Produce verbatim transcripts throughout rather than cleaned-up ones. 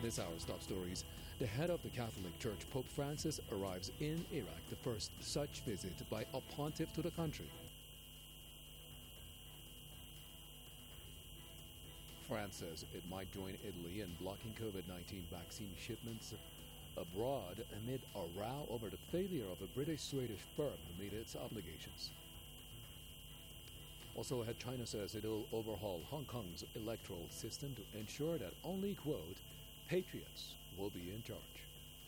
this hour's top stories, the head of the Catholic Church, Pope Francis, arrives in Iraq, the first such visit by a pontiff to the country. France says it might join Italy in blocking COVID nineteen vaccine shipments abroad amid a row over the failure of a British-Swedish firm to meet its obligations. Also ahead, China says it will overhaul Hong Kong's electoral system to ensure that only, quote, patriots will be in charge.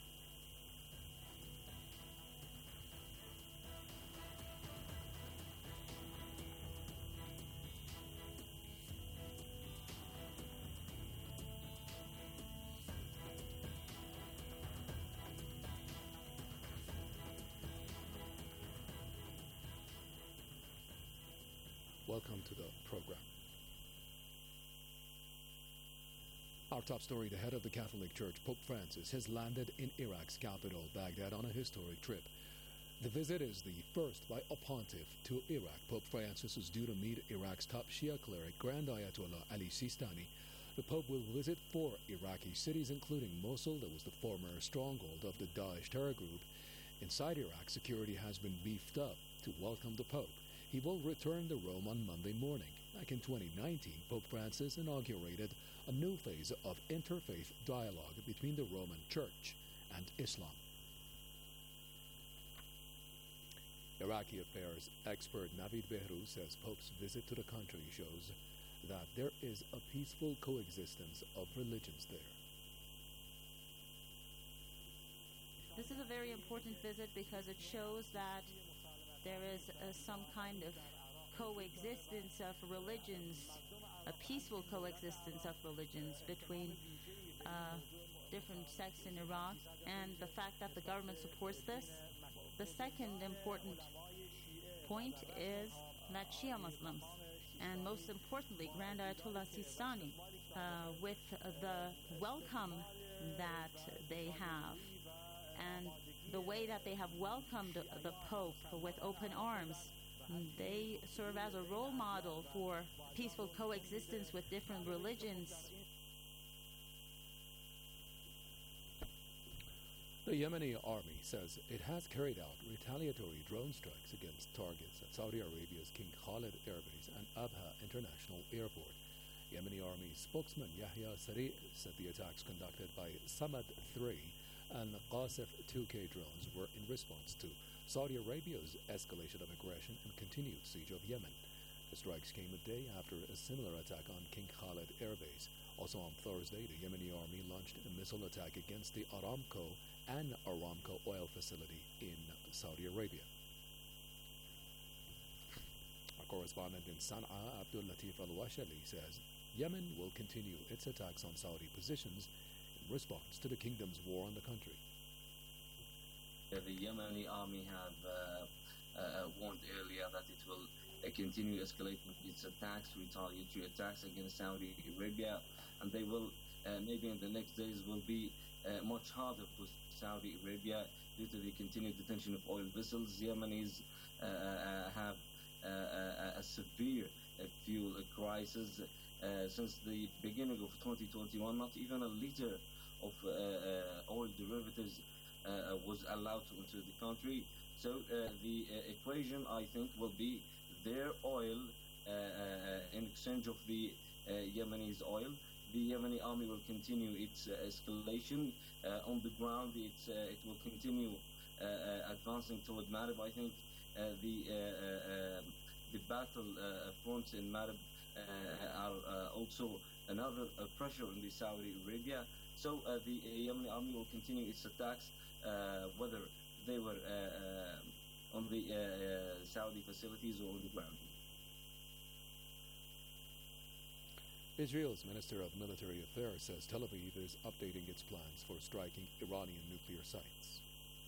Welcome to the program. Our top story, the head of the Catholic Church, Pope Francis, has landed in Iraq's capital, Baghdad, on a historic trip. The visit is the first by a pontiff to Iraq. Pope Francis is due to meet Iraq's top Shia cleric, Grand Ayatollah Ali Sistani. The Pope will visit four Iraqi cities, including Mosul, that was the former stronghold of the Daesh terror group. Inside Iraq, security has been beefed up to welcome the Pope. He will return to Rome on Monday morning. Back in twenty nineteen, Pope Francis inaugurated a new phase of interfaith dialogue between the Roman Church and Islam. Iraqi affairs expert Navid Behruz says Pope's visit to the country shows that there is a peaceful coexistence of religions there. This is a very important visit because it shows that there is uh, some kind of coexistence of religions, a peaceful coexistence of religions between uh, different sects in Iraq, and the fact that the government supports this. The second important point is that Shia Muslims, and most importantly, Grand Ayatollah Sistani, uh, with the welcome that they have, and the way that they have welcomed the Pope with open arms, they serve as a role model for peaceful coexistence with different religions. The Yemeni army says it has carried out retaliatory drone strikes against targets at Saudi Arabia's King Khalid Air Base and Abha International Airport. Yemeni army spokesman Yahya Sari said the attacks conducted by Samad three and Qasif two K drones were in response to Saudi Arabia's escalation of aggression and continued siege of Yemen. The strikes came a day after a similar attack on King Khalid Air Base. Also on Thursday, the Yemeni army launched a missile attack against the Aramco and Aramco oil facility in Saudi Arabia. Our correspondent in Sana'a, Abdul Latif Al-Washali, says Yemen will continue its attacks on Saudi positions in response to the kingdom's war on the country. The Yemeni army have uh, uh, warned earlier that it will uh, continue escalating its attacks, retaliatory attacks against Saudi Arabia, and they will, uh, maybe in the next days, will be uh, much harder for Saudi Arabia due to the continued detention of oil vessels. Yemenis uh, uh, have uh, a, a severe uh, fuel crisis. Uh, since the beginning of twenty twenty-one, not even a liter of uh, uh, oil derivatives uh, was allowed to enter the country. So uh, the uh, equation, I think, will be their oil uh, uh, in exchange of the uh, Yemenis' oil. The Yemeni army will continue its uh, escalation uh, on the ground. It's, uh, it will continue uh, uh, advancing toward Marib. I think uh, the uh, uh, the battle uh, fronts in Marib uh, are uh, also another uh, pressure on the Saudi Arabia. So uh, the uh, Yemeni army will continue its attacks, uh, whether they were uh, uh, on the uh, uh, Saudi facilities or on the ground. Israel's Minister of Military Affairs says Tel Aviv is updating its plans for striking Iranian nuclear sites.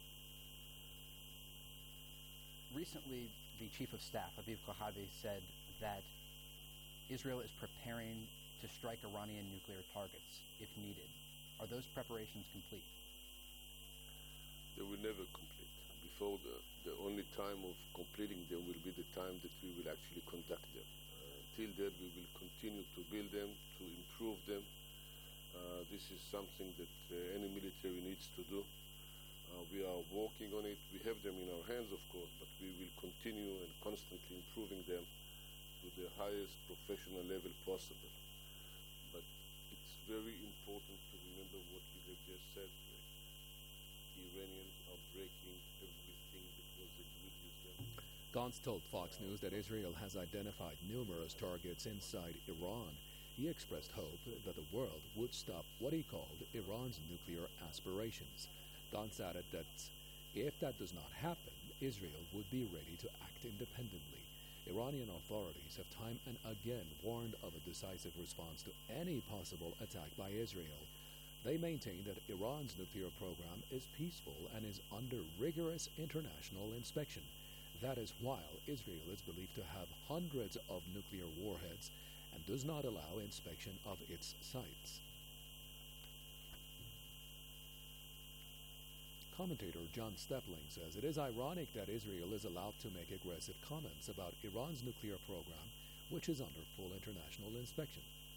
Recently, the Chief of Staff, Aviv Kohavi, said that Israel is preparing to strike Iranian nuclear targets if needed. Are those preparations complete? They will never complete. Before the, the only time of completing them will be the time that we will actually conduct them. Uh, till then, we will continue to build them, to improve them, Uh, this is something that uh, any military needs to do. Uh, we are working on it. We have them in our hands, of course, but we will continue and constantly improving them to the highest professional level possible. But it's very important to remember what you have just said. The Iranians are breaking everything that was agreed with them. Gantz told Fox News that Israel has identified numerous targets inside Iran. He expressed hope that the world would stop what he called Iran's nuclear aspirations. Gantz added that if that does not happen, Israel would be ready to act independently. Iranian authorities have time and again warned of a decisive response to any possible attack by Israel. They maintain that Iran's nuclear program is peaceful and is under rigorous international inspection. That is while Israel is believed to have hundreds of nuclear warheads and does not allow inspection of its sites. Commentator John Stepling says it is ironic that Israel is allowed to make aggressive comments about Iran's nuclear program, which is under full international inspection.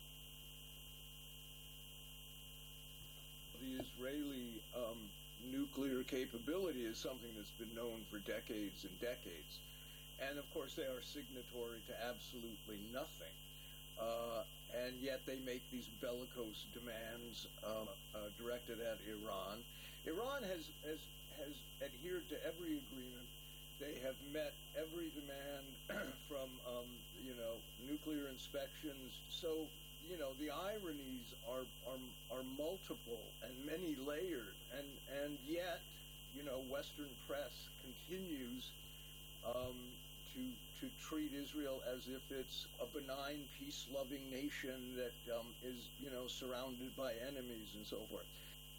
The Israeli um, nuclear capability is something that's been known for decades and decades. And of course they are signatory to absolutely nothing. Uh, and yet they make these bellicose demands uh, uh, directed at Iran. Iran has, has, has adhered to every agreement. They have met every demand from, um, you know, nuclear inspections. So, you know, the ironies are, are, are multiple and many layered. And, and yet, you know, Western press continues um, to to treat Israel as if it's a benign, peace-loving nation that um, is, you know, surrounded by enemies and so forth.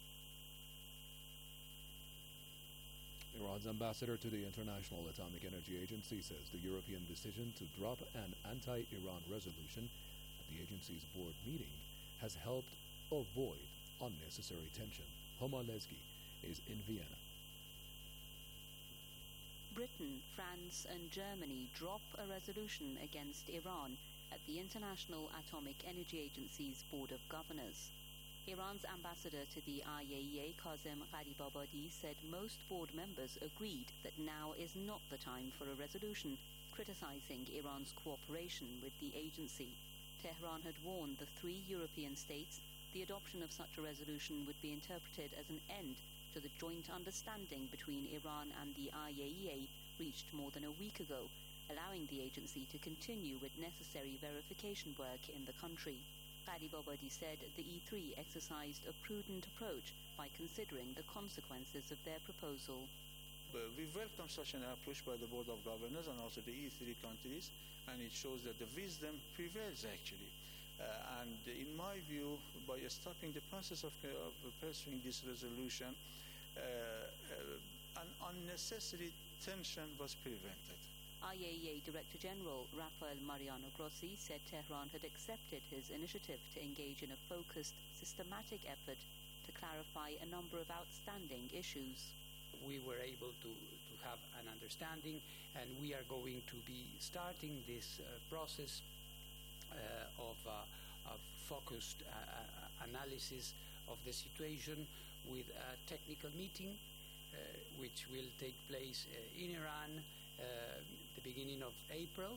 Iran's ambassador to the International Atomic Energy Agency says the European decision to drop an anti-Iran resolution at the agency's board meeting has helped avoid unnecessary tension. Homa Lesgi is in Vienna. Britain, France and Germany drop a resolution against Iran at the International Atomic Energy Agency's Board of Governors. Iran's ambassador to the I A E A, Kazem Gharibabadi, said most board members agreed that now is not the time for a resolution criticizing Iran's cooperation with the agency. Tehran had warned the three European states the adoption of such a resolution would be interpreted as an end to the joint understanding between Iran and the I A E A reached more than a week ago, allowing the agency to continue with necessary verification work in the country. Gharibabadi said the E three exercised a prudent approach by considering the consequences of their proposal. Uh, we welcome such an approach by the Board of Governors and also the E three countries, and it shows that the wisdom prevails actually. Uh, and in my view, by stopping the process of, uh, of pursuing this resolution, uh, uh, an unnecessary tension was prevented. I A E A Director General Rafael Mariano Grossi said Tehran had accepted his initiative to engage in a focused, systematic effort to clarify a number of outstanding issues. We were able to, to have an understanding, and we are going to be starting this uh, process uh, of, uh, of focused uh, uh, analysis of the situation with a technical meeting uh, which will take place uh, in Iran uh, the beginning of April,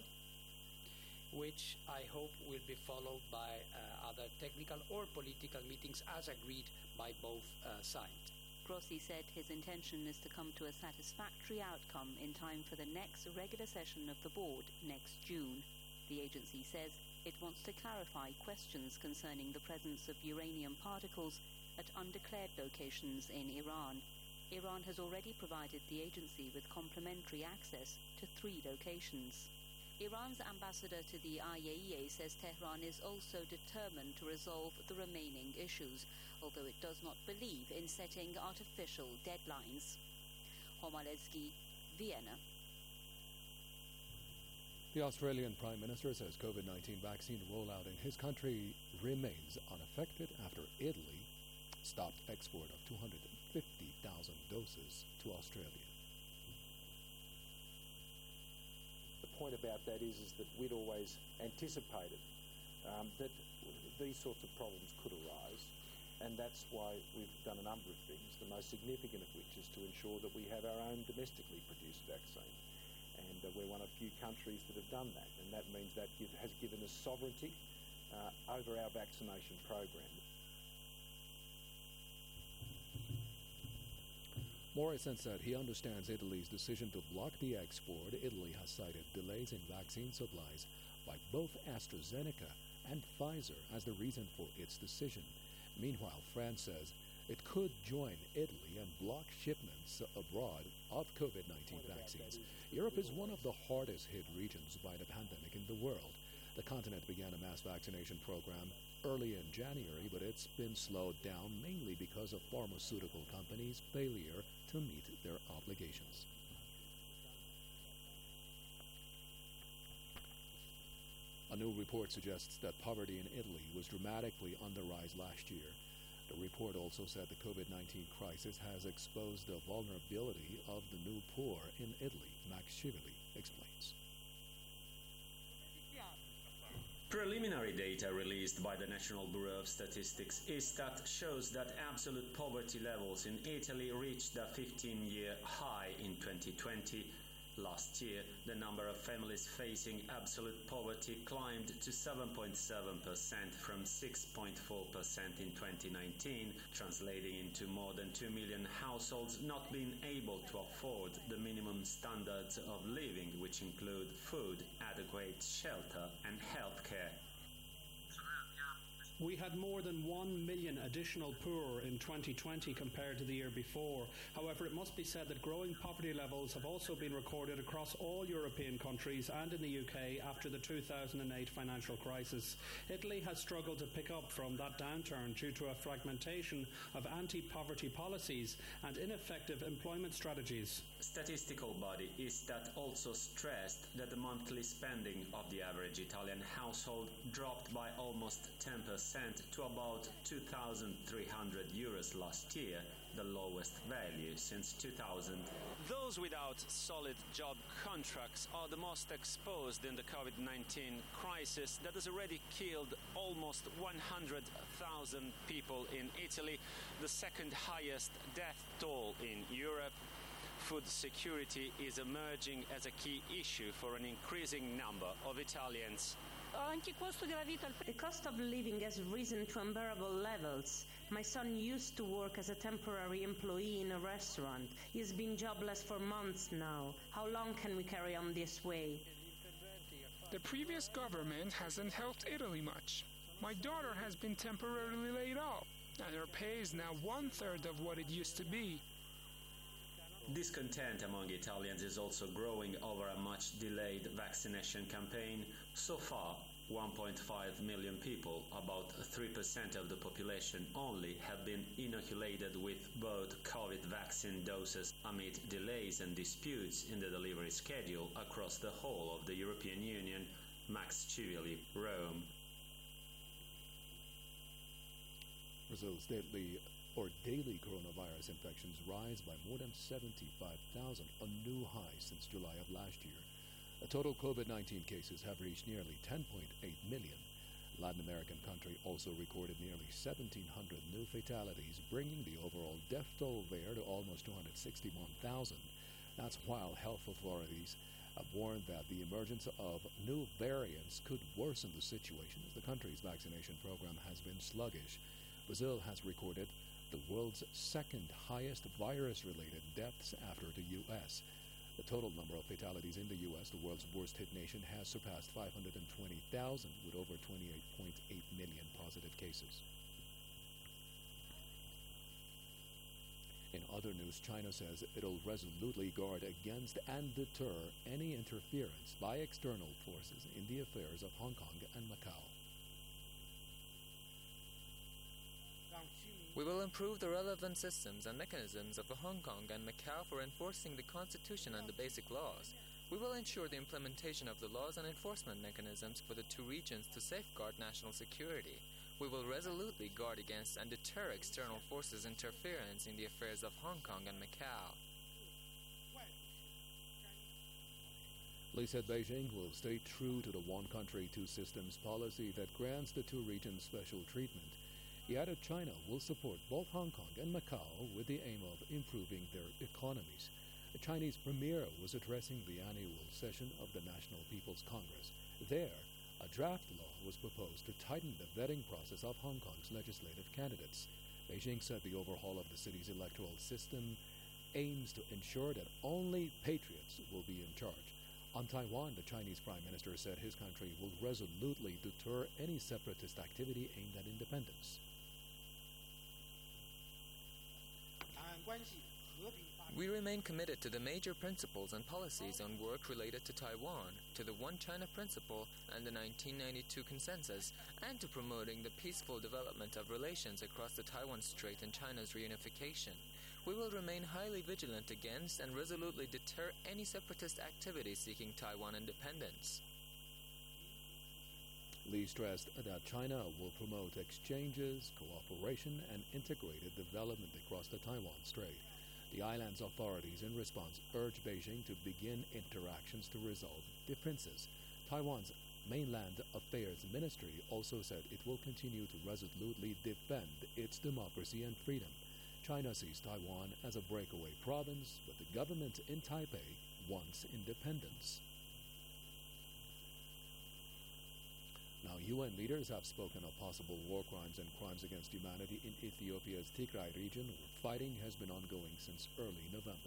which I hope will be followed by uh, other technical or political meetings as agreed by both uh, sides. Grossi said his intention is to come to a satisfactory outcome in time for the next regular session of the board next June. The agency says it wants to clarify questions concerning the presence of uranium particles at undeclared locations in Iran. Iran has already provided the agency with complementary access to three locations. Iran's ambassador to the I A E A says Tehran is also determined to resolve the remaining issues, although it does not believe in setting artificial deadlines. Homa Lesgi, Vienna. The Australian Prime Minister says COVID nineteen vaccine rollout in his country remains unaffected after Italy stopped export of two hundred fifty thousand doses to Australia. The point about that is, is that we'd always anticipated um, that these sorts of problems could arise, And that's why we've done a number of things, the most significant of which is to ensure that we have our own domestically produced vaccine. And uh, we're one of few countries that have done that. And that means that give, has given us sovereignty uh, over our vaccination program. Morrison said he understands Italy's decision to block the export. Italy has cited delays in vaccine supplies by both AstraZeneca and Pfizer as the reason for its decision. Meanwhile, France says it could join Italy and block shipments abroad of COVID nineteen vaccines. Europe is one of the hardest hit regions by the pandemic in the world. The continent began a mass vaccination program early in January, but it's been slowed down mainly because of pharmaceutical companies' failure to meet their obligations. A new report suggests that poverty in Italy was dramatically on the rise last year. The report also said the COVID nineteen crisis has exposed the vulnerability of the new poor in Italy. Max Shively explains. Preliminary data released by the National Bureau of Statistics Istat shows that absolute poverty levels in Italy reached a fifteen-year high in twenty twenty. Last year, the number of families facing absolute poverty climbed to seven point seven percent from six point four percent in twenty nineteen, translating into more than two million households not being able to afford the minimum standards of living, which include food, adequate shelter, and health care. We had more than one million additional poor in twenty twenty compared to the year before. However, it must be said that growing poverty levels have also been recorded across all European countries and in the U K after the two thousand eight financial crisis. Italy has struggled to pick up from that downturn due to a fragmentation of anti-poverty policies and ineffective employment strategies. Statistical body Istat also stressed that the monthly spending of the average Italian household dropped by almost ten percent to about two thousand three hundred euros last year, the lowest value since two thousand. Those without solid job contracts are the most exposed in the COVID nineteen crisis that has already killed almost one hundred thousand people in Italy, the second highest death toll in Europe. Food security is emerging as a key issue for an increasing number of Italians. The cost of living has risen to unbearable levels. My son used to work as a temporary employee in a restaurant. He has been jobless for months now. How long can we carry on this way? The previous government hasn't helped Italy much. My daughter has been temporarily laid off, and her pay is now one-third of what it used to be. Discontent among Italians is also growing over a much-delayed vaccination campaign. So far, one point five million people, about three percent of the population only, have been inoculated with both COVID vaccine doses amid delays and disputes in the delivery schedule across the whole of the European Union. Max Civili, Rome. Brazil's deadly or daily coronavirus infections rise by more than seventy-five thousand, a new high since July of last year. The total COVID nineteen cases have reached nearly ten point eight million. Latin American country also recorded nearly seventeen hundred new fatalities, bringing the overall death toll there to almost two hundred sixty-one thousand. That's while health authorities have warned that the emergence of new variants could worsen the situation as the country's vaccination program has been sluggish. Brazil has recorded the world's second highest virus-related deaths after the U S. The total number of fatalities in the U S, the world's worst-hit nation, has surpassed five hundred twenty thousand with over twenty-eight point eight million positive cases. In other news, China says it'll resolutely guard against and deter any interference by external forces in the affairs of Hong Kong and Macau. We will improve the relevant systems and mechanisms of Hong Kong and Macau for enforcing the Constitution and the basic laws. We will ensure the implementation of the laws and enforcement mechanisms for the two regions to safeguard national security. We will resolutely guard against and deter external forces' interference in the affairs of Hong Kong and Macau. Li said Beijing will stay true to the one country, two systems policy that grants the two regions special treatment. He added China will support both Hong Kong and Macau with the aim of improving their economies. The Chinese premier was addressing the annual session of the National People's Congress. There, a draft law was proposed to tighten the vetting process of Hong Kong's legislative candidates. Beijing said the overhaul of the city's electoral system aims to ensure that only patriots will be in charge. On Taiwan, the Chinese Prime Minister said his country will resolutely deter any separatist activity aimed at independence. We remain committed to the major principles and policies on work related to Taiwan, to the One China principle and the nineteen ninety-two consensus, and to promoting the peaceful development of relations across the Taiwan Strait and China's reunification. We will remain highly vigilant against and resolutely deter any separatist activity seeking Taiwan independence. Li stressed that China will promote exchanges, cooperation, and integrated development across the Taiwan Strait. The island's authorities, in response, urged Beijing to begin interactions to resolve differences. Taiwan's Mainland Affairs Ministry also said it will continue to resolutely defend its democracy and freedom. China sees Taiwan as a breakaway province, but the government in Taipei wants independence. Now, U N leaders have spoken of possible war crimes and crimes against humanity in Ethiopia's Tigray region, where fighting has been ongoing since early November.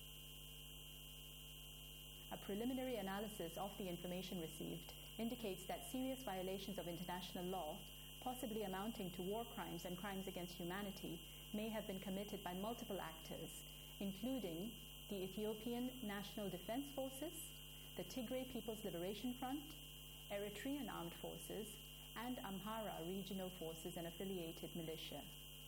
A preliminary analysis of the information received indicates that serious violations of international law, possibly amounting to war crimes and crimes against humanity, may have been committed by multiple actors, including the Ethiopian National Defense Forces, the Tigray People's Liberation Front, Eritrean Armed Forces, and Amhara Regional Forces and affiliated militia.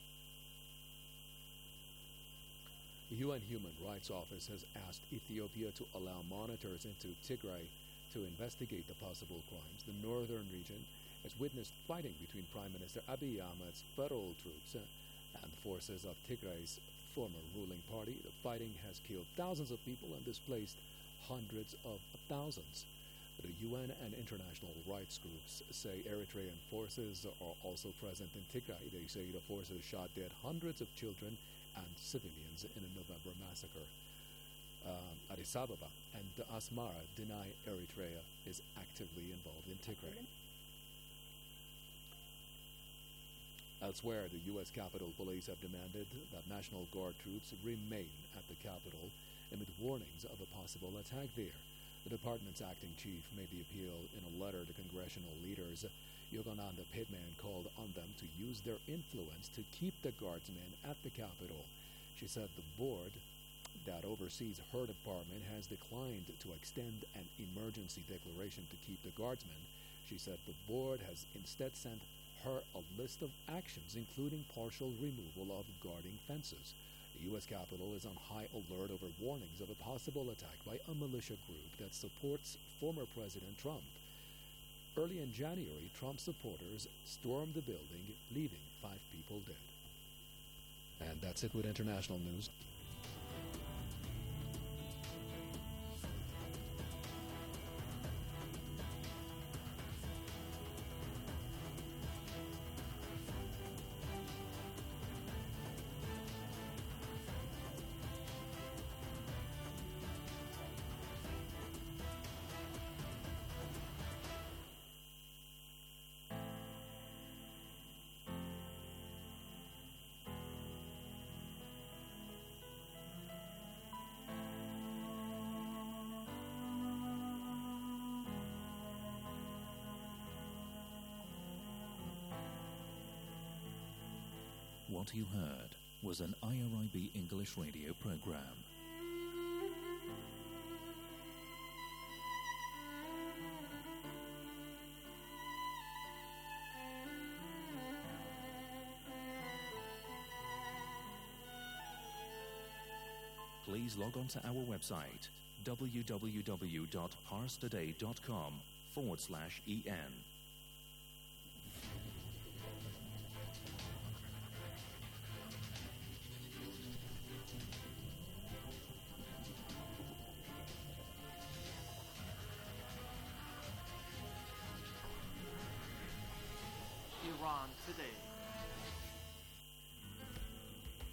The U N Human Rights Office has asked Ethiopia to allow monitors into Tigray to investigate the possible crimes. The northern region has witnessed fighting between Prime Minister Abiy Ahmed's federal troops and forces of Tigray's former ruling party. The fighting has killed thousands of people and displaced hundreds of thousands. The U N and international rights groups say Eritrean forces are also present in Tigray. They say the forces shot dead hundreds of children and civilians in a November massacre. Um, Addis Ababa and Asmara deny Eritrea is actively involved in Tigray. Elsewhere, the U S Capitol Police have demanded that National Guard troops remain at the Capitol amid warnings of a possible attack there. The department's acting chief made the appeal in a letter to congressional leaders. Yogananda Pittman called on them to use their influence to keep the guardsmen at the Capitol. She said the board that oversees her department has declined to extend an emergency declaration to keep the guardsmen. She said the board has instead sent her a list of actions, including partial removal of guarding fences. The U S Capitol is on high alert over warnings of a possible attack by a militia group that supports former President Trump. Early in January, Trump supporters stormed the building, leaving five people dead. And that's it with international news. What you heard was an I R I B English radio program. Please log on to our website w w w dot pars today dot com forward slash en. Iran Today.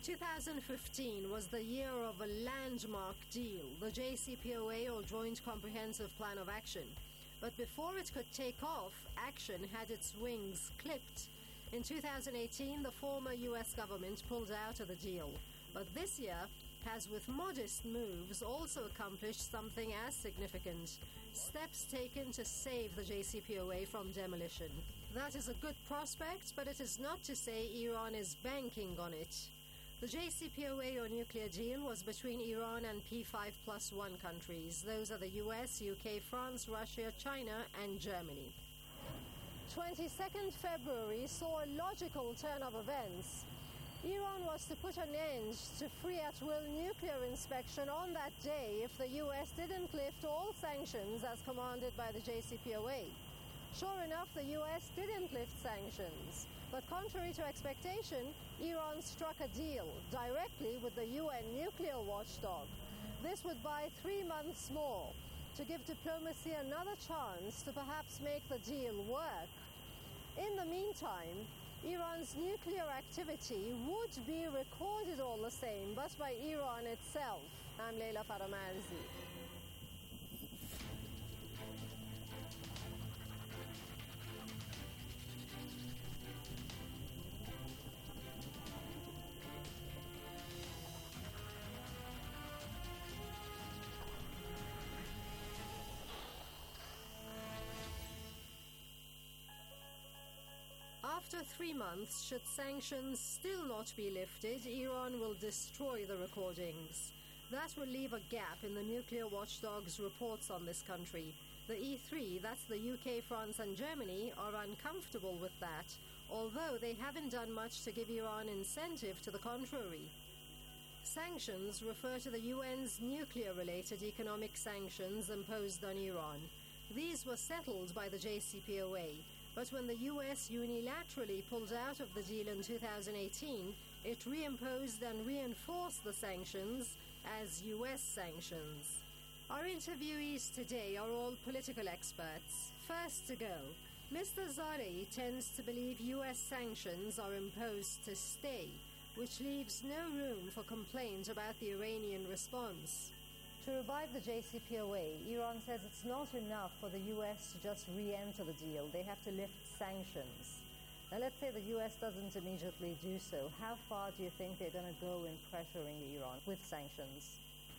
two thousand fifteen was the year of a landmark deal, the J C P O A, or Joint Comprehensive Plan of Action. But before it could take off, action had its wings clipped. In two thousand eighteen, the former U S government pulled out of the deal. But this year has, with modest moves, also accomplished something as significant: steps taken to save the J C P O A from demolition. That is a good prospect, but it is not to say Iran is banking on it. The J C P O A, or nuclear deal, was between Iran and P five plus one countries. Those are the U S, U K, France, Russia, China, and Germany. twenty-second February saw a logical turn of events. Iran was to put an end to free at-will nuclear inspection on that day if the U S didn't lift all sanctions as commanded by the J C P O A. Sure enough, the U S didn't lift sanctions. But contrary to expectation, Iran struck a deal directly with the U N nuclear watchdog. This would buy three months more to give diplomacy another chance to perhaps make the deal work. In the meantime, Iran's nuclear activity would be recorded all the same, but by Iran itself. I'm Leila Faramarzi. After three months, should sanctions still not be lifted, Iran will destroy the recordings. That will leave a gap in the nuclear watchdog's reports on this country. The E three, that's the U K, France, and Germany, are uncomfortable with that, although they haven't done much to give Iran incentive to the contrary. Sanctions refer to the U N's nuclear-related economic sanctions imposed on Iran. These were settled by the J C P O A. But when the U S unilaterally pulled out of the deal in two thousand eighteen, it reimposed and reinforced the sanctions as U S sanctions. Our interviewees today are all political experts. First to go, Mister Zarei tends to believe U S sanctions are imposed to stay, which leaves no room for complaint about the Iranian response. To revive the J C P O A, Iran says it's not enough for the U S to just re-enter the deal. They have to lift sanctions. Now, let's say the U S doesn't immediately do so. How far do you think they're going to go in pressuring Iran with sanctions?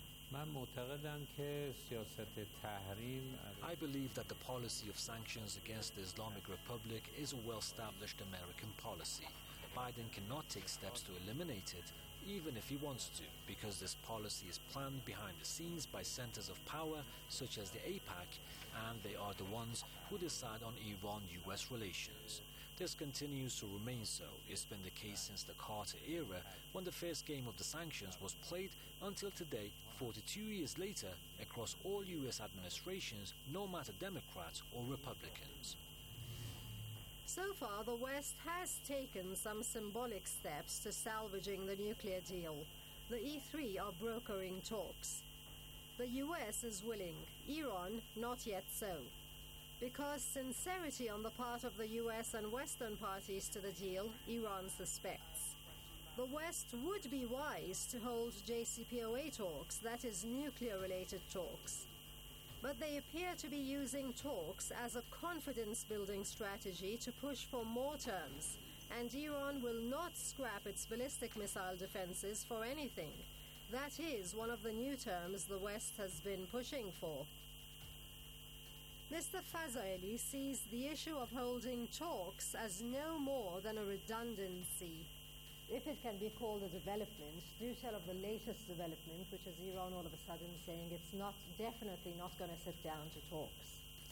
I believe that the policy of sanctions against the Islamic Republic is a well-established American policy. Biden cannot take steps to eliminate it, even if he wants to, because this policy is planned behind the scenes by centers of power such as the AIPAC, and they are the ones who decide on Iran-U S relations. This continues to remain so. It's been the case since the Carter era, when the first game of the sanctions was played, until today, forty-two years later, across all U S administrations, no matter Democrats or Republicans. So far, the West has taken some symbolic steps to salvaging the nuclear deal. The E three are brokering talks. The U S is willing, Iran not yet so. Because sincerity on the part of the U S and Western parties to the deal, Iran suspects. The West would be wise to hold J C P O A talks, that is, nuclear-related talks. But they appear to be using talks as a confidence-building strategy to push for more terms, and Iran will not scrap its ballistic missile defenses for anything. That is one of the new terms the West has been pushing for. Mister Fazeli sees the issue of holding talks as no more than a redundancy. If it can be called a development, do tell of the latest development, which is Iran all of a sudden saying it's not, definitely not going to sit down to talks.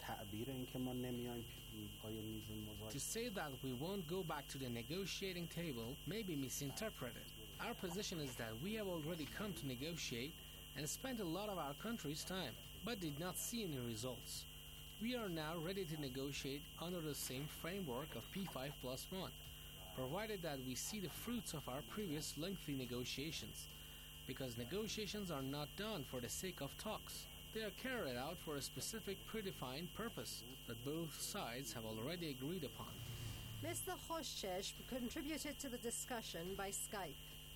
To say that we won't go back to the negotiating table may be misinterpreted. Our position is that we have already come to negotiate and spent a lot of our country's time, but did not see any results. We are now ready to negotiate under the same framework of P five plus one, provided that we see the fruits of our previous lengthy negotiations, because negotiations are not done for the sake of talks. They are carried out for a specific predefined purpose that both sides have already agreed upon. Mister Khoshchesh contributed to the discussion by Skype.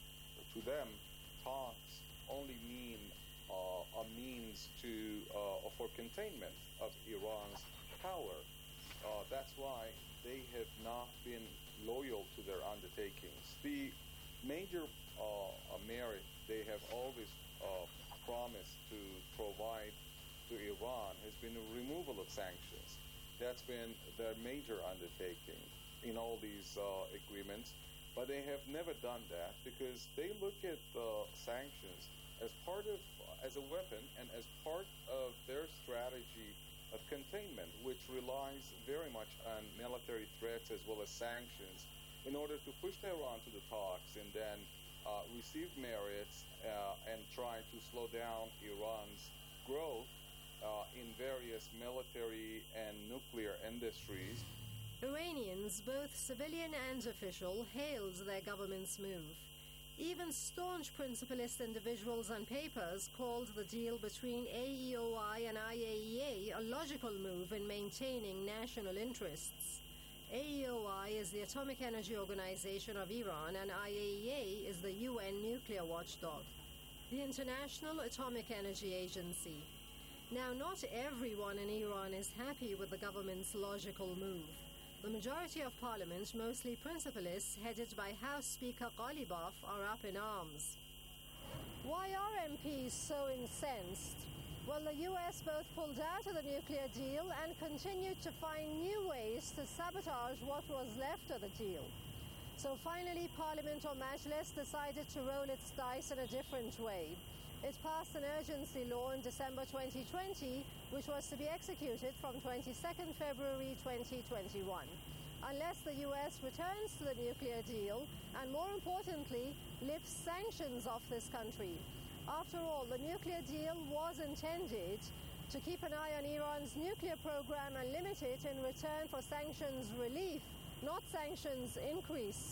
to them, talks only mean uh, a means to uh, for containment of Iran's power. Uh, that's why they have not been loyal to their undertakings. The major uh, merit they have always uh, promised to provide to Iran has been the removal of sanctions. That's been their major undertaking in all these uh, agreements, but they have never done that because they look at uh, sanctions as part of, as a weapon and as part of their strategy of containment, which relies very much on military threats as well as sanctions in order to push Tehran to the talks and then uh, receive merits uh, and try to slow down Iran's growth uh, in various military and nuclear industries. Iranians, both civilian and official, hailed their government's move. Even staunch principalist individuals and papers called the deal between A E O I and I A E A a logical move in maintaining national interests. A E O I is the Atomic Energy Organization of Iran and I A E A is the U N nuclear watchdog, the International Atomic Energy Agency. Now, not everyone in Iran is happy with the government's logical move. The majority of parliament, mostly principalists, headed by House Speaker Ghalibaf, are up in arms. Why are M Ps so incensed? Well, the U S both pulled out of the nuclear deal and continued to find new ways to sabotage what was left of the deal. So finally, Parliament or Majlis decided to roll its dice in a different way. It passed an urgency law in December twenty twenty, which was to be executed from twenty-second February twenty twenty-one. Unless the U S returns to the nuclear deal, and more importantly, lifts sanctions off this country. After all, the nuclear deal was intended to keep an eye on Iran's nuclear program and limit it in return for sanctions relief, not sanctions increase.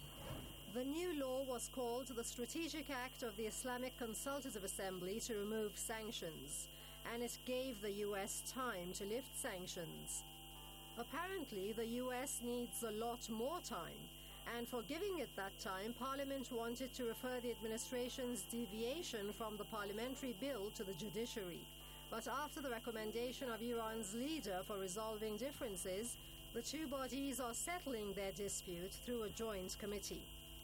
The new law was called the Strategic Act of the Islamic Consultative Assembly to remove sanctions, and it gave the U S time to lift sanctions. Apparently, the U S needs a lot more time, and for giving it that time, Parliament wanted to refer the administration's deviation from the parliamentary bill to the judiciary. But after the recommendation of Iran's leader for resolving differences, the two bodies are settling their dispute through a joint committee.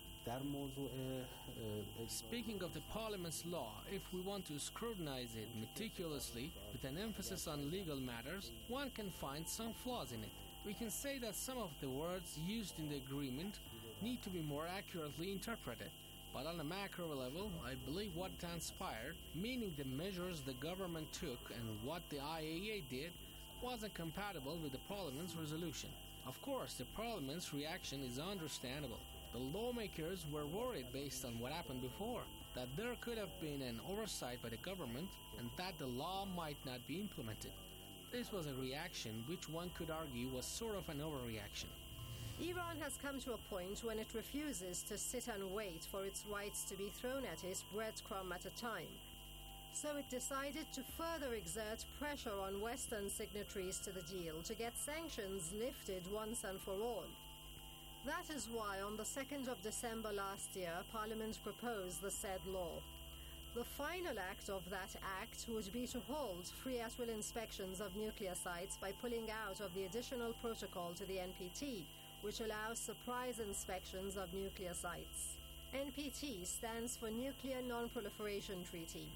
Speaking of the Parliament's law, if we want to scrutinize it meticulously with an emphasis on legal matters, one can find some flaws in it. We can say that some of the words used in the agreement need to be more accurately interpreted. But on a macro level, I believe what transpired, meaning the measures the government took and what the I A E A did, wasn't compatible with the Parliament's resolution. Of course, the Parliament's reaction is understandable. The lawmakers were worried based on what happened before, that there could have been an oversight by the government and that the law might not be implemented. This was a reaction which one could argue was sort of an overreaction. Iran has come to a point when it refuses to sit and wait for its rights to be thrown at it breadcrumb at a time. So it decided to further exert pressure on Western signatories to the deal to get sanctions lifted once and for all. That is why on the second of December last year, Parliament proposed the said law. The final act of that act would be to hold free at-will inspections of nuclear sites by pulling out of the additional protocol to the N P T, which allows surprise inspections of nuclear sites. N P T stands for Nuclear Non-Proliferation Treaty.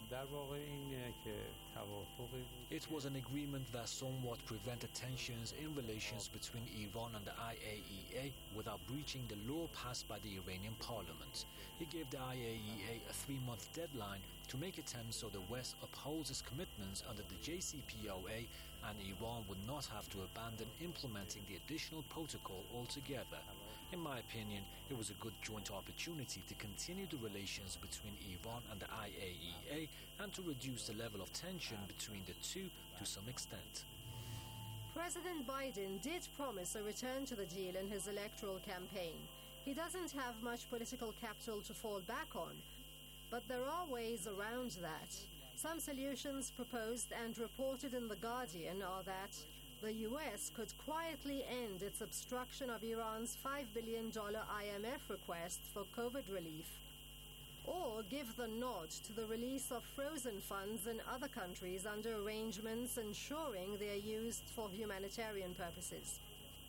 It was an agreement that somewhat prevented tensions in relations between Iran and the I A E A without breaching the law passed by the Iranian parliament. It gave the I A E A a three-month deadline to make attempts so the West upholds its commitments under the J C P O A and Iran would not have to abandon implementing the additional protocol altogether. In my opinion, it was a good joint opportunity to continue the relations between Iran and the I A E A and to reduce the level of tension between the two to some extent. President Biden did promise a return to the deal in his electoral campaign. He doesn't have much political capital to fall back on, but there are ways around that. Some solutions proposed and reported in The Guardian are that the U S could quietly end its obstruction of Iran's five billion dollars I M F request for COVID relief. or give the nod to the release of frozen funds in other countries under arrangements ensuring they are used for humanitarian purposes.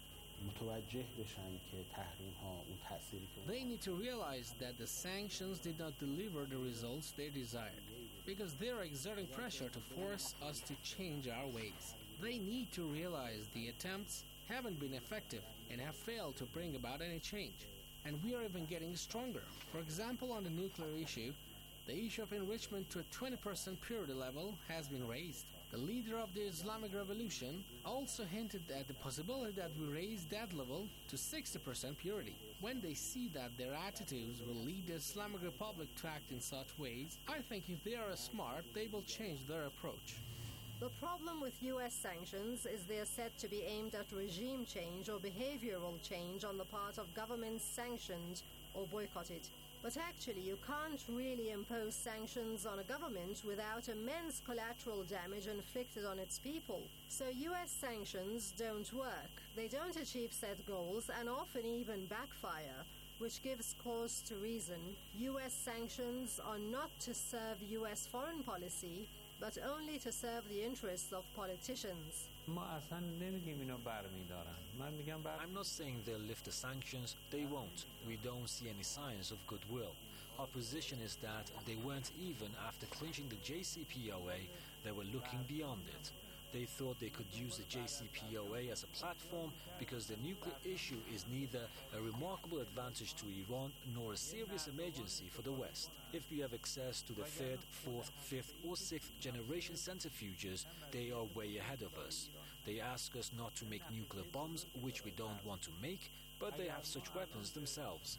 They need to realize that the sanctions did not deliver the results they desired, because they are exerting pressure to force us to change our ways. They need to realize the attempts haven't been effective and have failed to bring about any change. And we are even getting stronger. For example, on the nuclear issue, the issue of enrichment to a twenty percent purity level has been raised. The leader of the Islamic Revolution also hinted at the possibility that we raise that level to sixty percent purity. When they see that their attitudes will lead the Islamic Republic to act in such ways, I think if they are smart, they will change their approach. The problem with U S sanctions is they are said to be aimed at regime change or behavioral change on the part of governments sanctioned or boycotted. But actually, you can't really impose sanctions on a government without immense collateral damage inflicted on its people. So U S sanctions don't work. They don't achieve set goals and often even backfire, which gives cause to reason U S sanctions are not to serve U S foreign policy, but only to serve the interests of politicians. I'm not saying they'll lift the sanctions, they won't. We don't see any signs of goodwill. Our position is that they weren't even after clinching the J C P O A, they were looking beyond it. They thought they could use the J C P O A as a platform because the nuclear issue is neither a remarkable advantage to Iran nor a serious emergency for the West. If we have access to the third, fourth, fifth or sixth generation centrifuges, they are way ahead of us. They ask us not to make nuclear bombs, which we don't want to make, but they have such weapons themselves.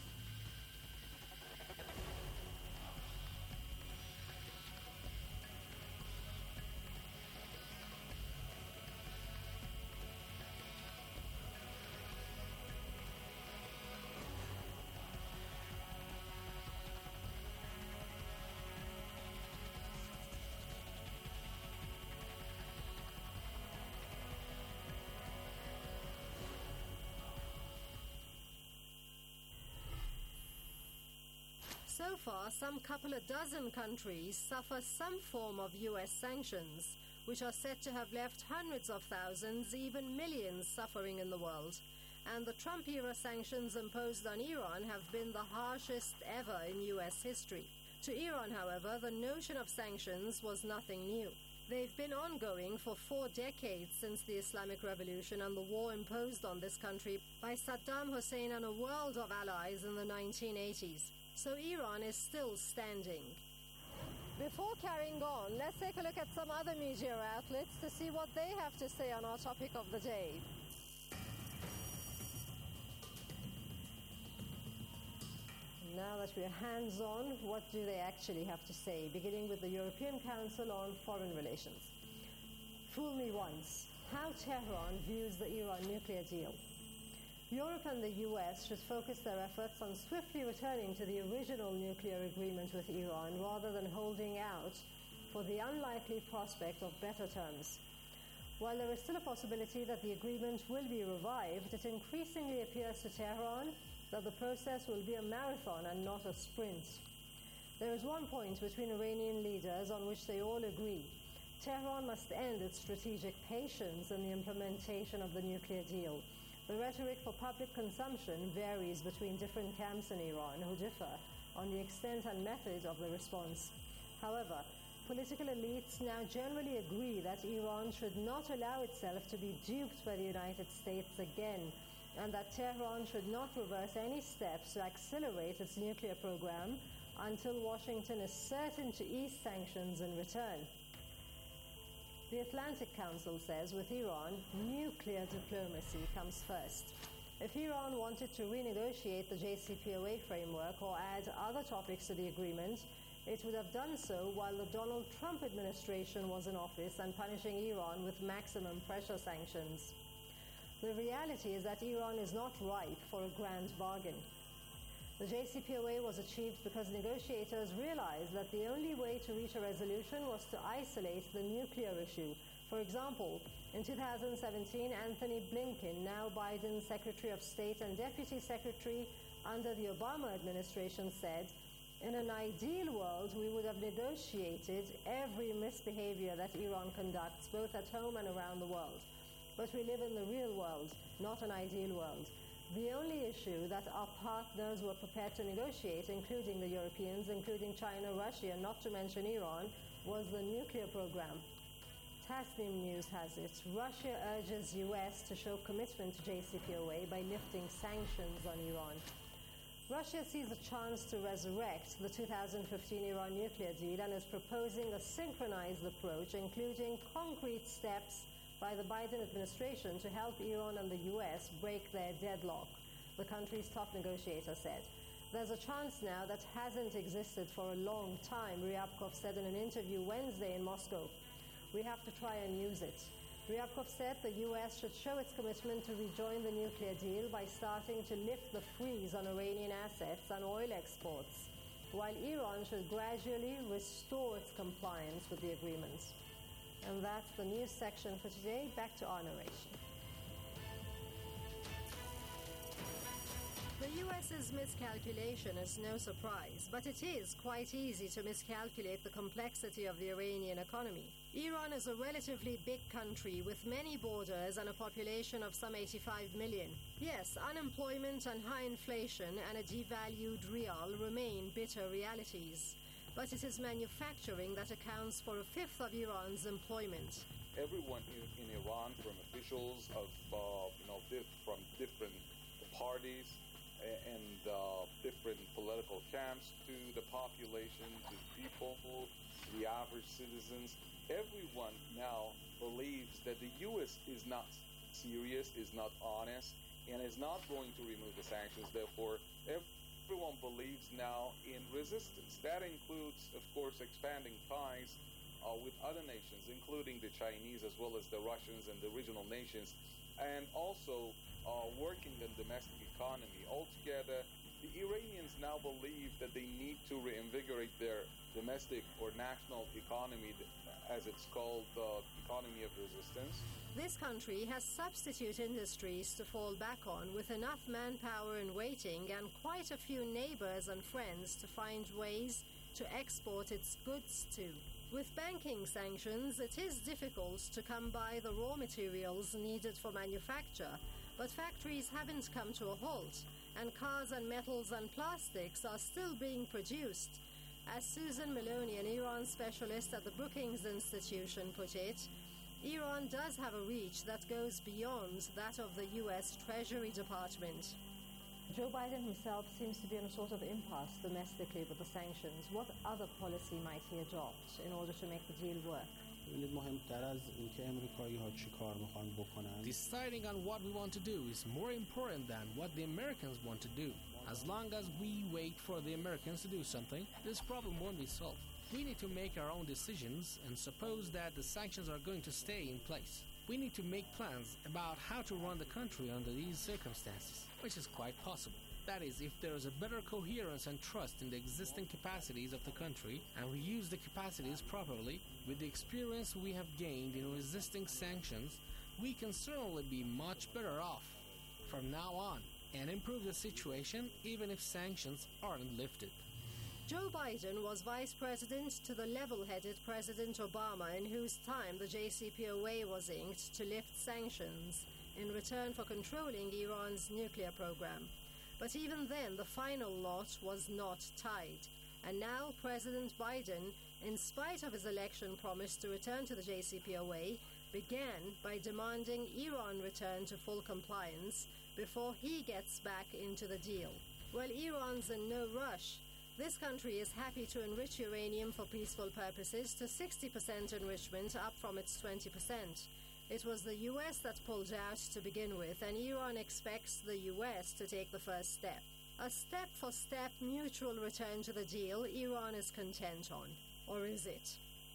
So far, some couple of dozen countries suffer some form of U S sanctions, which are said to have left hundreds of thousands, even millions, suffering in the world. And the Trump-era sanctions imposed on Iran have been the harshest ever in U S history. To Iran, however, the notion of sanctions was nothing new. They've been ongoing for four decades since the Islamic Revolution and the war imposed on this country by Saddam Hussein and a world of allies in the nineteen eighties. So Iran is still standing. Before carrying on, let's take a look at some other media outlets to see what they have to say on our topic of the day. Now that we're hands-on, what do they actually have to say? Beginning with the European Council on Foreign Relations. Fool me once. How Tehran views the Iran nuclear deal. Europe and the U S should focus their efforts on swiftly returning to the original nuclear agreement with Iran rather than holding out for the unlikely prospect of better terms. While there is still a possibility that the agreement will be revived, it increasingly appears to Tehran that the process will be a marathon and not a sprint. There is one point between Iranian leaders on which they all agree. Tehran must end its strategic patience in the implementation of the nuclear deal. The rhetoric for public consumption varies between different camps in Iran who differ on the extent and method of the response. However, political elites now generally agree that Iran should not allow itself to be duped by the United States again, and that Tehran should not reverse any steps to accelerate its nuclear program until Washington is certain to ease sanctions in return. The Atlantic Council says with Iran, nuclear diplomacy comes first. If Iran wanted to renegotiate the J C P O A framework or add other topics to the agreement, it would have done so while the Donald Trump administration was in office and punishing Iran with maximum pressure sanctions. The reality is that Iran is not ripe for a grand bargain. The J C P O A was achieved because negotiators realized that the only way to reach a resolution was to isolate the nuclear issue. For example, in two thousand seventeen, Anthony Blinken, now Biden's Secretary of State and Deputy Secretary under the Obama administration, said, In an ideal world, we would have negotiated every misbehavior that Iran conducts, both at home and around the world. But we live in the real world, not an ideal world. The only issue that our partners were prepared to negotiate, including the Europeans, including China, Russia, not to mention Iran, was the nuclear program. Tasnim News has it. Russia urges U S to show commitment to J C P O A by lifting sanctions on Iran. Russia sees a chance to resurrect the two thousand fifteen Iran nuclear deal and is proposing a synchronized approach, including concrete steps by the Biden administration to help Iran and the U S break their deadlock, the country's top negotiator said. There's a chance now that hasn't existed for a long time, Ryabkov said in an interview Wednesday in Moscow. We have to try and use it. Ryabkov said the U S should show its commitment to rejoin the nuclear deal by starting to lift the freeze on Iranian assets and oil exports, while Iran should gradually restore its compliance with the agreement. And that's the news section for today. Back to our narration. The U S's miscalculation is no surprise, but it is quite easy to miscalculate the complexity of the Iranian economy. Iran is a relatively big country with many borders and a population of some eighty-five million. Yes, unemployment and high inflation and a devalued rial remain bitter realities. But it is manufacturing that accounts for a fifth of Iran's employment. Everyone in, in Iran, from officials of uh, you know diff, from different parties and uh, different political camps, to the population, to people, to the average citizens, everyone now believes that the U S is not serious, is not honest, and is not going to remove the sanctions. Therefore, everyone believes now in resistance. That includes, of course, expanding ties uh, with other nations, including the Chinese as well as the Russians and the regional nations, and also uh, working the domestic economy. Altogether, the Iranians now believe that they need to reinvigorate their domestic or national economy, as it's called, the uh, economy of resistance. This country has substitute industries to fall back on, with enough manpower in waiting and quite a few neighbors and friends to find ways to export its goods to. With banking sanctions, it is difficult to come by the raw materials needed for manufacture, but factories haven't come to a halt, and cars and metals and plastics are still being produced. As Susan Maloney, an Iran specialist at the Brookings Institution, put it, Iran does have a reach that goes beyond that of the U S Treasury Department. Joe Biden himself seems to be in a sort of impasse domestically with the sanctions. What other policy might he adopt in order to make the deal work? Deciding on what we want to do is more important than what the Americans want to do. As long as we wait for the Americans to do something, this problem won't be solved. We need to make our own decisions and suppose that the sanctions are going to stay in place. We need to make plans about how to run the country under these circumstances, which is quite possible. That is, if there is a better coherence and trust in the existing capacities of the country, and we use the capacities properly, with the experience we have gained in resisting sanctions, we can certainly be much better off from now on and improve the situation even if sanctions aren't lifted. Joe Biden was vice president to the level-headed President Obama, in whose time the J C P O A was inked to lift sanctions in return for controlling Iran's nuclear program. But even then, the final lot was not tied. And now President Biden, in spite of his election promise to return to the J C P O A, began by demanding Iran return to full compliance before he gets back into the deal. Well, Iran's in no rush. This country is happy to enrich uranium for peaceful purposes to sixty percent enrichment, up from its twenty percent. It was the U S that pulled out to begin with, and Iran expects the U S to take the first step. A step-for-step mutual return to the deal Iran is content on. Or is it?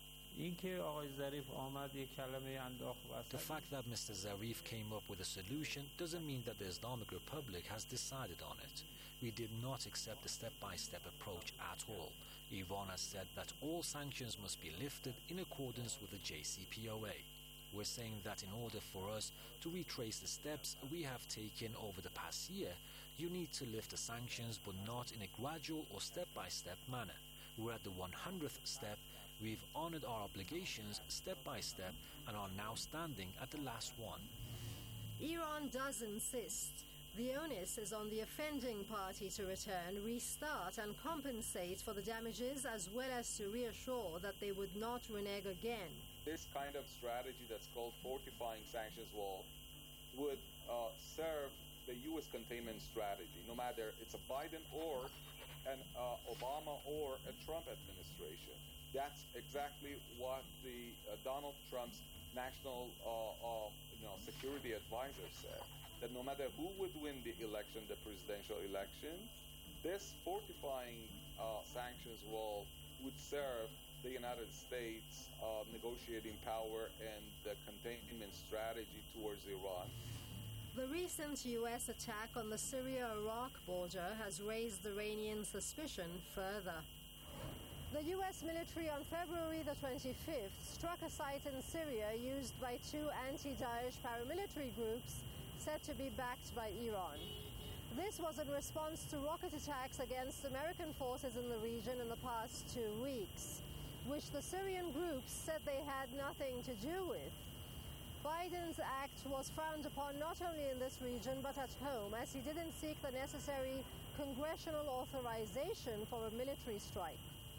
The fact that Mister Zarif came up with a solution doesn't mean that the Islamic Republic has decided on it. We did not accept the step-by-step approach at all. Iran has said that all sanctions must be lifted in accordance with the J C P O A. We're saying that in order for us to retrace the steps we have taken over the past year, You need to lift the sanctions, but not in a gradual or step-by-step manner. We're at the one hundredth step. We've honored our obligations step by step and are now standing at the last one. Iran does insist. The onus is on the offending party to return, restart and compensate for the damages, as well as to reassure that they would not renege again. This kind of strategy that's called fortifying sanctions wall would uh, serve the U S containment strategy, no matter it's a Biden or an uh, Obama or a Trump administration. That's exactly what the uh, Donald Trump's national uh, uh, you know, security advisor said, that no matter who would win the election, the presidential election, this fortifying uh, sanctions wall would serve the United States uh, negotiating power and the containment strategy towards Iran. The recent U S attack on the Syria-Iraq border has raised Iranian suspicion further. The U S military on February the twenty-fifth struck a site in Syria used by two anti-Daesh paramilitary groups said to be backed by Iran. This was in response to rocket attacks against American forces in the region in the past two weeks, which the Syrian groups said they had nothing to do with. Biden's act was frowned upon not only in this region but at home, as he didn't seek the necessary congressional authorization for a military strike.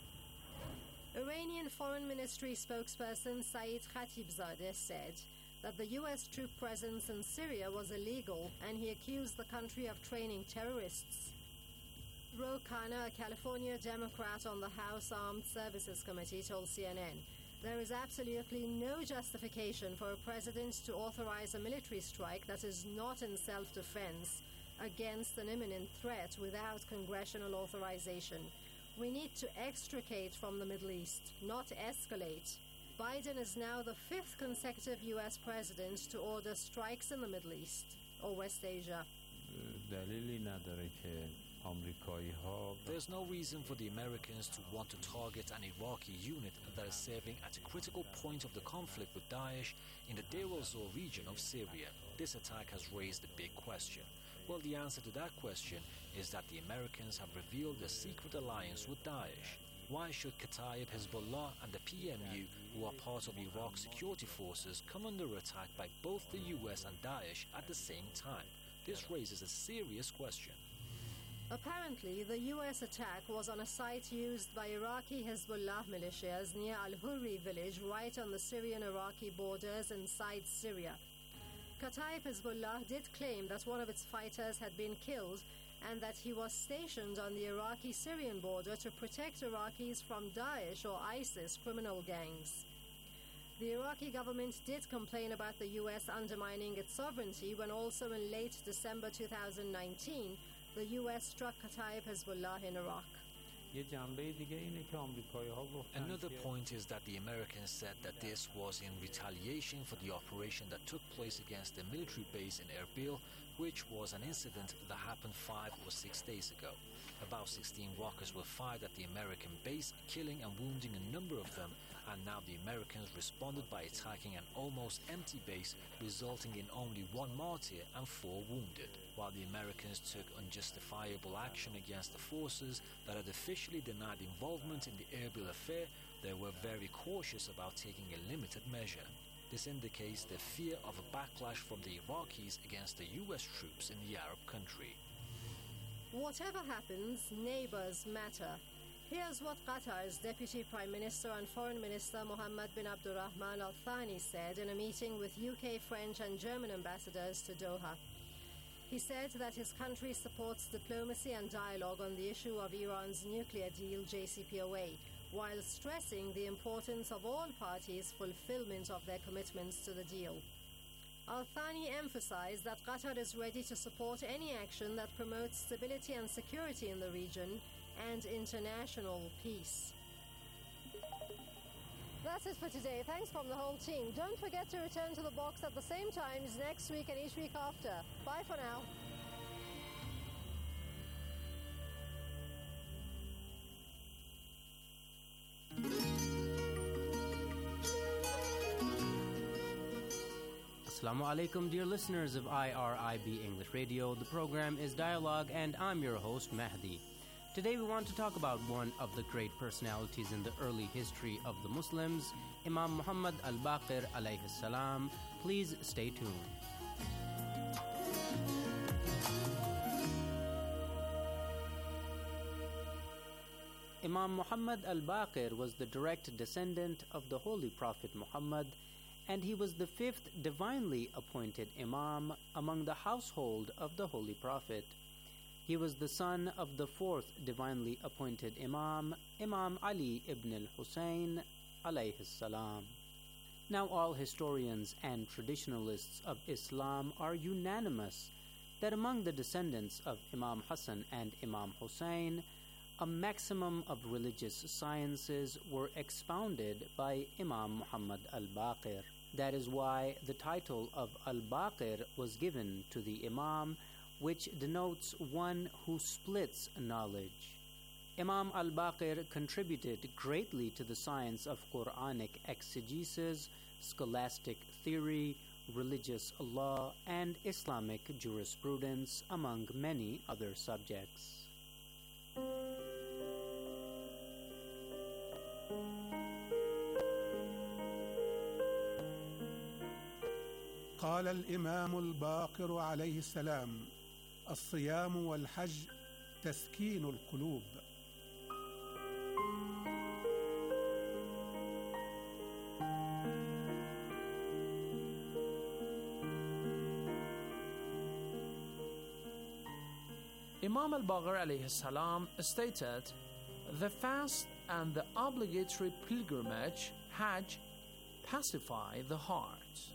Iranian Foreign Ministry spokesperson Saeed Khatibzadeh said that the U S troop presence in Syria was illegal, and he accused the country of training terrorists. Ro Khanna, a California Democrat on the House Armed Services Committee, told C N N, "There is absolutely no justification for a president to authorize a military strike that is not in self-defense against an imminent threat without congressional authorization. We need to extricate from the Middle East, not escalate." Biden is now the fifth consecutive U S president to order strikes in the Middle East or West Asia. There's no reason for the Americans to want to target an Iraqi unit that is serving at a critical point of the conflict with Daesh in the Deir el-Zor region of Syria. This attack has raised a big question. Well, the answer to that question is that the Americans have revealed a secret alliance with Daesh. Why should Kataib Hezbollah and the P M U, who are part of Iraq's security forces, come under attack by both the U S and Daesh at the same time? This raises a serious question. Apparently, the U S attack was on a site used by Iraqi Hezbollah militias near Al-Hurri village, right on the Syrian-Iraqi borders inside Syria. Kataib Hezbollah did claim that one of its fighters had been killed and that he was stationed on the Iraqi-Syrian border to protect Iraqis from Daesh or ISIS criminal gangs. The Iraqi government did complain about the U S undermining its sovereignty when also in late December two thousand nineteen, the U S struck Kataib Hezbollah in Iraq. Another point is that the Americans said that this was in retaliation for the operation that took place against the military base in Erbil, which was an incident that happened five or six days ago. About sixteen rockets were fired at the American base, killing and wounding a number of them, and now the Americans responded by attacking an almost empty base, resulting in only one martyr and four wounded. While the Americans took unjustifiable action against the forces that had officially denied involvement in the Erbil affair, they were very cautious about taking a limited measure. This indicates the fear of a backlash from the Iraqis against the U S troops in the Arab country. Whatever happens, neighbors matter. Here's what Qatar's Deputy Prime Minister and Foreign Minister Mohammed bin Abdulrahman Al Thani said in a meeting with U K, French and German ambassadors to Doha. He said that his country supports diplomacy and dialogue on the issue of Iran's nuclear deal J C P O A, while stressing the importance of all parties' fulfillment of their commitments to the deal. Al Thani emphasized that Qatar is ready to support any action that promotes stability and security in the region and international peace. That's it for today. Thanks from the whole team. Don't forget to return to the box at the same times next week and each week after. Bye for now. Assalamu alaikum, dear listeners of I R I B English Radio. The program is Dialogue, and I'm your host, Mahdi. Today we want to talk about one of the great personalities in the early history of the Muslims, Imam Muhammad al-Baqir alayhi salam. Please stay tuned. Imam Muhammad al-Baqir was the direct descendant of the Holy Prophet Muhammad, and he was the fifth divinely appointed Imam among the household of the Holy Prophet. He was the son of the fourth divinely appointed Imam, Imam Ali ibn al-Husayn alayhi salam. Now all historians and traditionalists of Islam are unanimous that among the descendants of Imam Hassan and Imam Hussein, a maximum of religious sciences were expounded by Imam Muhammad al-Baqir. That is why the title of al-Baqir was given to the Imam, which denotes one who splits knowledge. Imam al-Baqir contributed greatly to the science of Quranic exegesis, scholastic theory, religious law, and Islamic jurisprudence, among many other subjects. قال الإمام الباقر عليه السلام: الصيام والحج تسكين القلوب. Imam al-Baqir alayhi salam stated, the fast and the obligatory pilgrimage, Hajj, pacify the heart.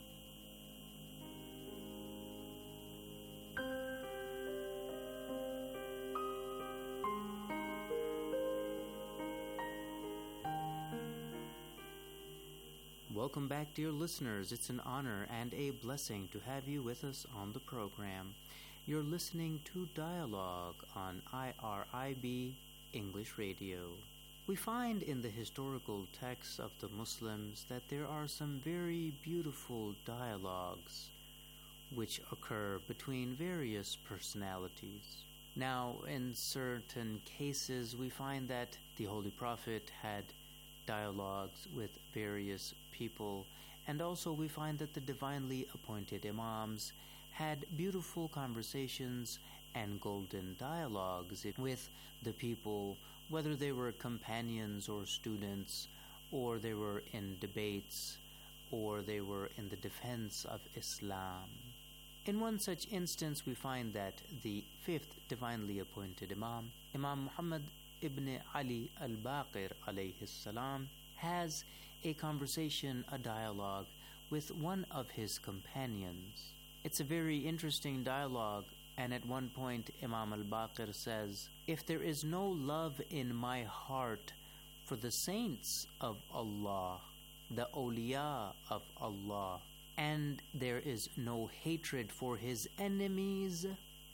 Welcome back, dear listeners. It's an honor and a blessing to have you with us on the program. You're listening to Dialogue on I R I B English Radio. We find in the historical texts of the Muslims that there are some very beautiful dialogues which occur between various personalities. Now, in certain cases, we find that the Holy Prophet had dialogues with various people, and also we find that the divinely appointed Imams had beautiful conversations and golden dialogues with the people, whether they were companions or students, or they were in debates, or they were in the defense of Islam. In one such instance, we find that the fifth divinely appointed Imam, Imam Muhammad ibn Ali al-Baqir alayhi salam, has a conversation, a dialogue with one of his companions. It's a very interesting dialogue, and at one point Imam al-Baqir says, if there is no love in my heart for the saints of Allah, the awliya of Allah, and there is no hatred for his enemies,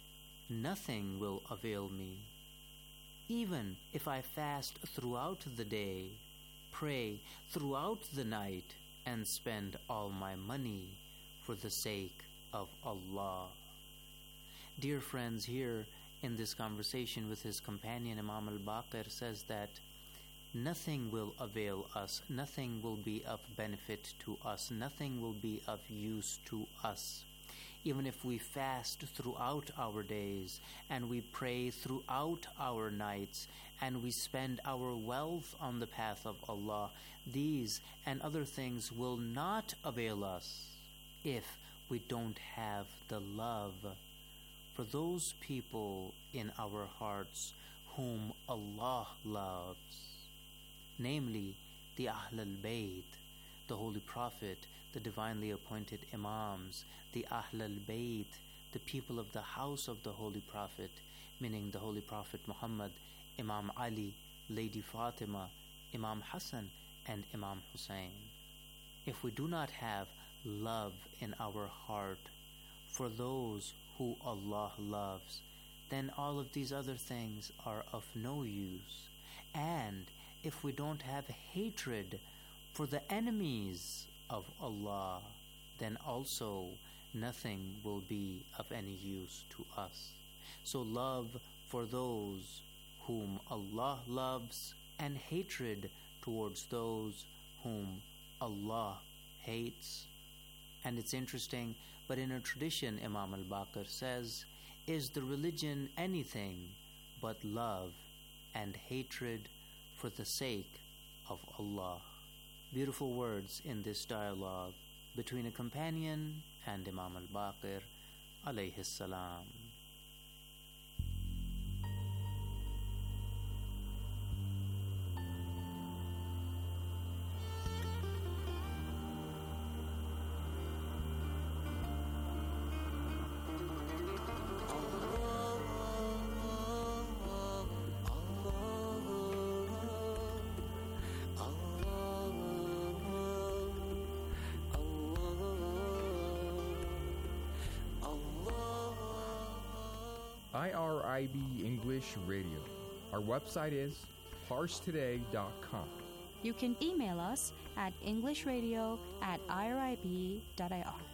nothing will avail me. Even if I fast throughout the day, pray throughout the night, and spend all my money for the sake of Allah. Dear friends, here in this conversation with his companion, Imam al-Baqir says that nothing will avail us, nothing will be of benefit to us, nothing will be of use to us. Even if we fast throughout our days, and we pray throughout our nights, and we spend our wealth on the path of Allah, these and other things will not avail us if we don't have the love for those people in our hearts whom Allah loves, namely the Ahl al-Bayt, the Holy Prophet, the divinely appointed Imams, the Ahl al-Bayt, the people of the house of the Holy Prophet, meaning the Holy Prophet Muhammad, Imam Ali, Lady Fatima, Imam Hassan, and Imam Hussein. If we do not have love in our heart for those who Allah loves, then all of these other things are of no use. And if we don't have hatred for the enemies of Allah, then also nothing will be of any use to us. So love for those whom Allah loves and hatred towards those whom Allah hates. And it's interesting, but in a tradition, Imam al-Baqir says, is the religion anything but love and hatred for the sake of Allah? Beautiful words in this dialogue between a companion and Imam al-Baqir alayhi salam. I R I B English Radio. Our website is pars today dot com. You can email us at englishradio at irib dot I R.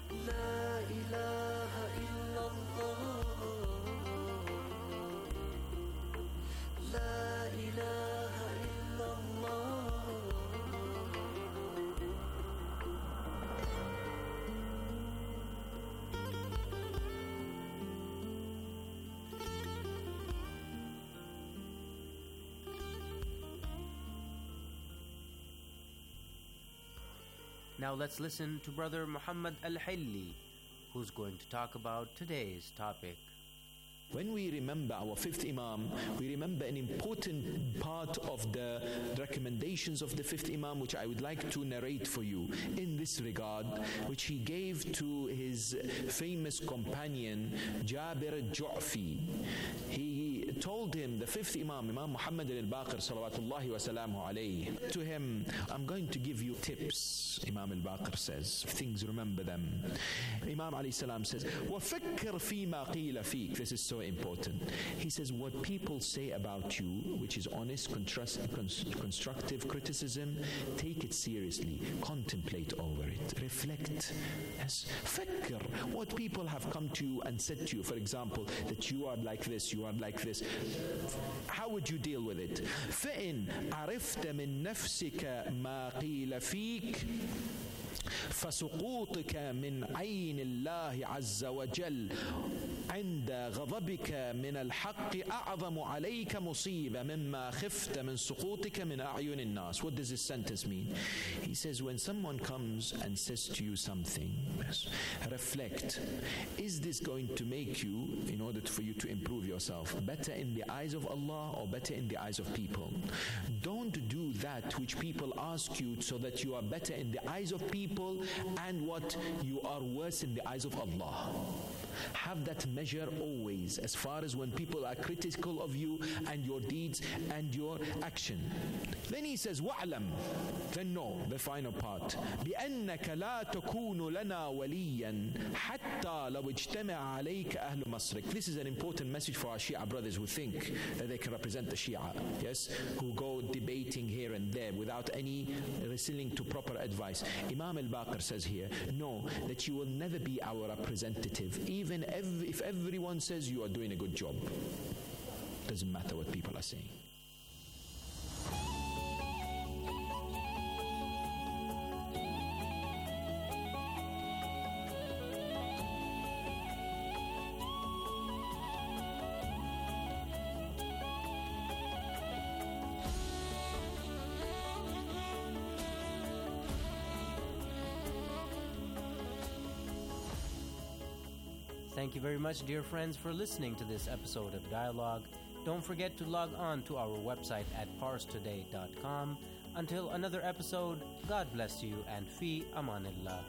Now let's listen to Brother Muhammad Al-Hilli, who's going to talk about today's topic. When we remember our fifth Imam, we remember an important part of the recommendations of the fifth Imam, which I would like to narrate for you in this regard, which he gave to his famous companion, Jabir al-Ju'fi. He told him, the fifth Imam, Imam Muhammad al-Baqir, salawatullahi wa salamu alayhi, to him, I'm going to give you tips, Imam al-Baqir says, things, remember them. Imam alayhi salam says, وَفَكِّرْ فِي مَا قِيلَ فِيك. This is so important. He says, what people say about you, which is honest, constructive criticism, take it seriously, contemplate over it, reflect. Yes, فكر. What people have come to you and said to you, for example, that you are like this, you are like this, how would you deal with it? فإن عرفت من نفسك ما قيل فيك فسقوطك من عين الله عز وجل عند غضبك من الحق أعظم عليك مصيبة مما خفت من سقوطك من أعين الناس. What does this sentence mean? He says, when someone comes and says to you something, reflect. Is this going to make you, in order for you to improve yourself, better in the eyes of Allah or better in the eyes of people? Don't do that which people ask you so that you are better in the eyes of people and what you are worse in the eyes of Allah. Have that measure always, as far as when people are critical of you and your deeds and your action. Then he says, وَعْلَمْ. Then know, the final part. بِأَنَّكَ لَا تَكُونُ لَنَا وَلِيًّا حَتَّى لَوْ اجْتَمَعَ عَلَيْكَ أَهْلُ مَصْرِكَ. This is an important message for our Shia brothers who think that they can represent the Shia, yes, who go debating here and there without any listening to proper advice. Imam al-Baqir says here, know that you will never be our representative, even ev- if everyone says you are doing a good job. Doesn't matter what people are saying. Thank you very much, dear friends, for listening to this episode of Dialogue. Don't forget to log on to our website at pars today dot com. Until another episode, God bless you and fi amanillah.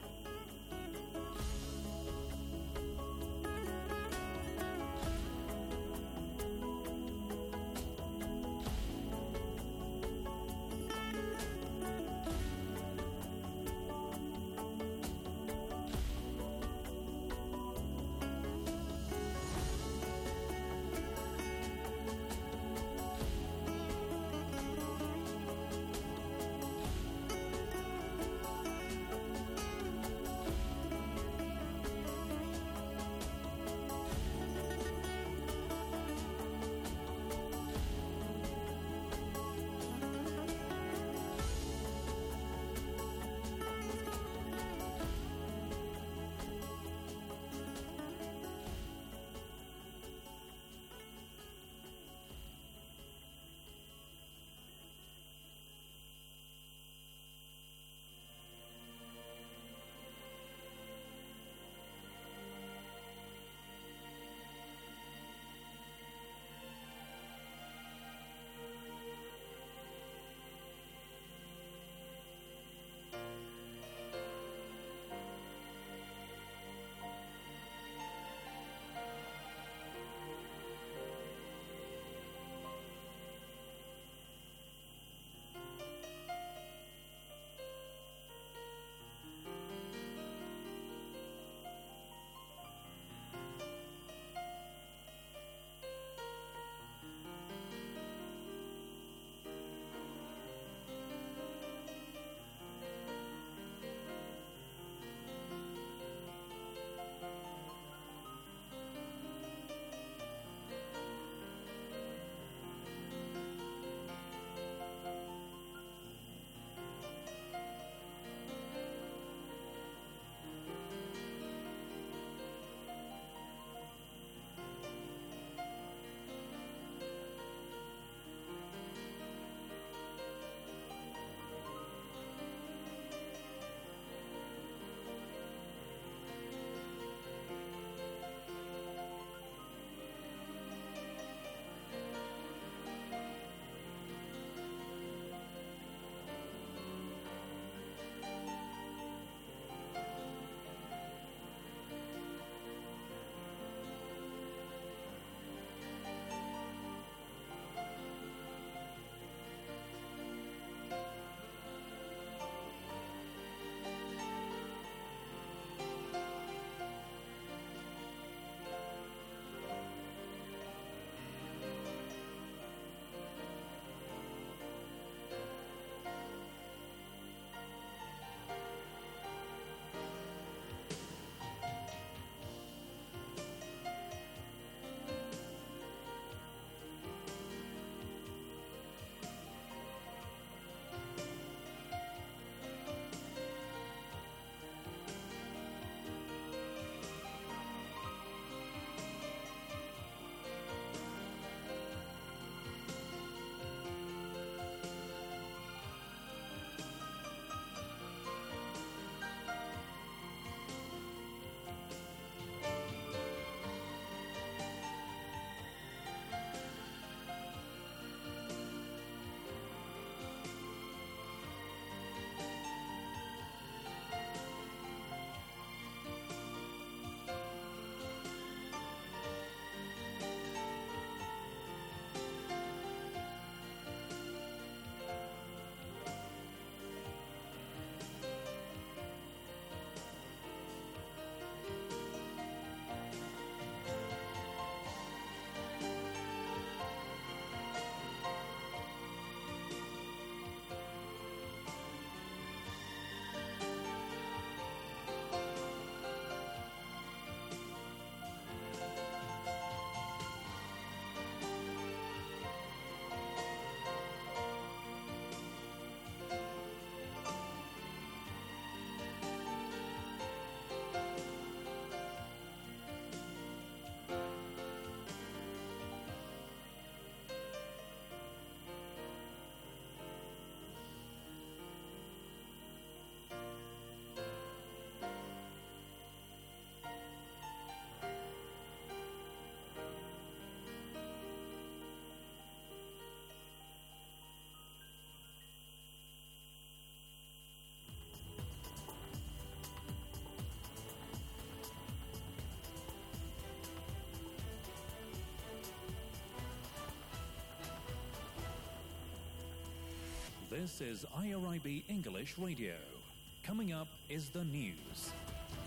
This is I R I B English Radio. Coming up is the news.